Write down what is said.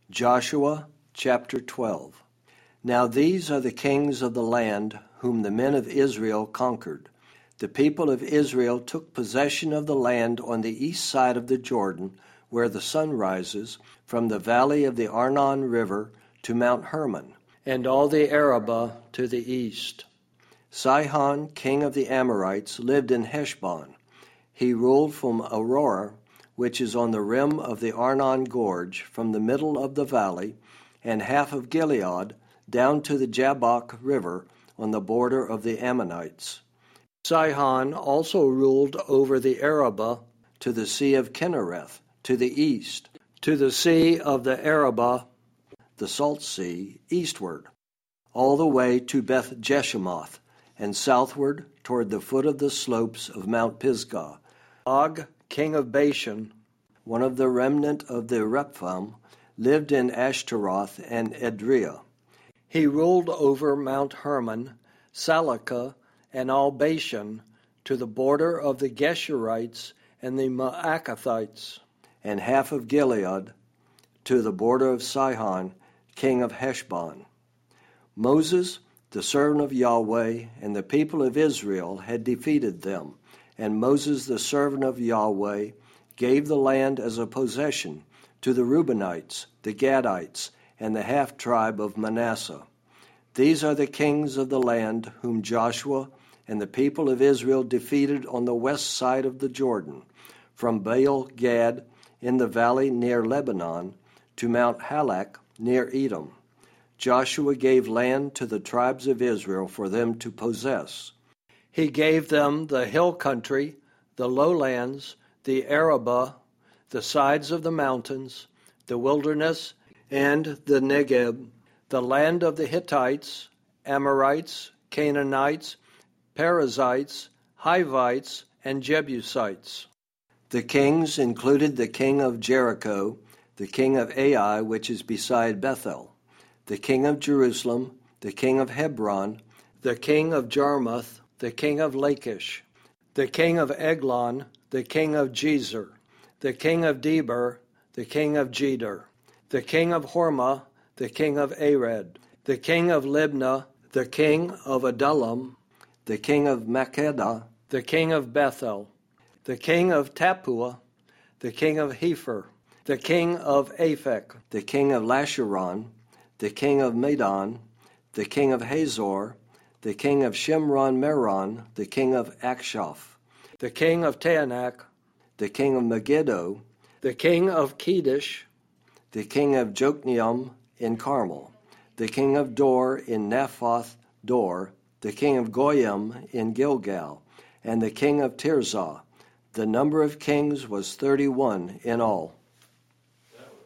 Joshua chapter 12. Now these are the kings of the land whom the men of Israel conquered. The people of Israel took possession of the land on the east side of the Jordan, where the sun rises, from the valley of the Arnon River to Mount Hermon, and all the Arabah to the east. Sihon, king of the Amorites, lived in Heshbon. He ruled from Aurora, which is on the rim of the Arnon Gorge, from the middle of the valley, and half of Gilead, down to the Jabbok River, on the border of the Ammonites. Sihon also ruled over the Arabah to the Sea of Kinnereth, to the east, to the Sea of the Arabah, the Salt Sea, eastward, all the way to Beth Jeshimoth, and southward toward the foot of the slopes of Mount Pisgah. Og, king of Bashan, one of the remnant of the Rephaim, lived in Ashtaroth and Edrei. He ruled over Mount Hermon, Salakah, and all Bashan, to the border of the Geshurites and the Maacathites, and half of Gilead, to the border of Sihon, king of Heshbon. Moses, the servant of Yahweh, and the people of Israel had defeated them, and Moses, the servant of Yahweh, gave the land as a possession to the Reubenites, the Gadites, and the half-tribe of Manasseh. These are the kings of the land whom Joshua and the people of Israel defeated on the west side of the Jordan, from Baal-Gad in the valley near Lebanon to Mount Halak near Edom. Joshua gave land to the tribes of Israel for them to possess. He gave them the hill country, the lowlands, the Arabah, the sides of the mountains, the wilderness, and the Negeb, the land of the Hittites, Amorites, Canaanites, Perizzites, Hivites, and Jebusites. The kings included the king of Jericho, the king of Ai, which is beside Bethel, the king of Jerusalem, the king of Hebron, the king of Jarmuth, the king of Lachish, the king of Eglon, the king of Jezer, the king of Deber, the king of Jeder, the king of Hormah, the king of Arad, the king of Libnah, the king of Adullam, the king of Makkedah, the king of Bethel, the king of Tappuah, the king of Hepher, the king of Aphek, the king of Lasharon, the king of Madon, the king of Hazor, the king of Shimron-Meron, the king of Akshaph, the king of Taanach, the king of Megiddo, the king of Kedesh, the king of Jokneam in Carmel, the king of Dor in Naphoth Dor, the king of Goyim in Gilgal, and the king of Tirzah. The number of kings was 31 in all.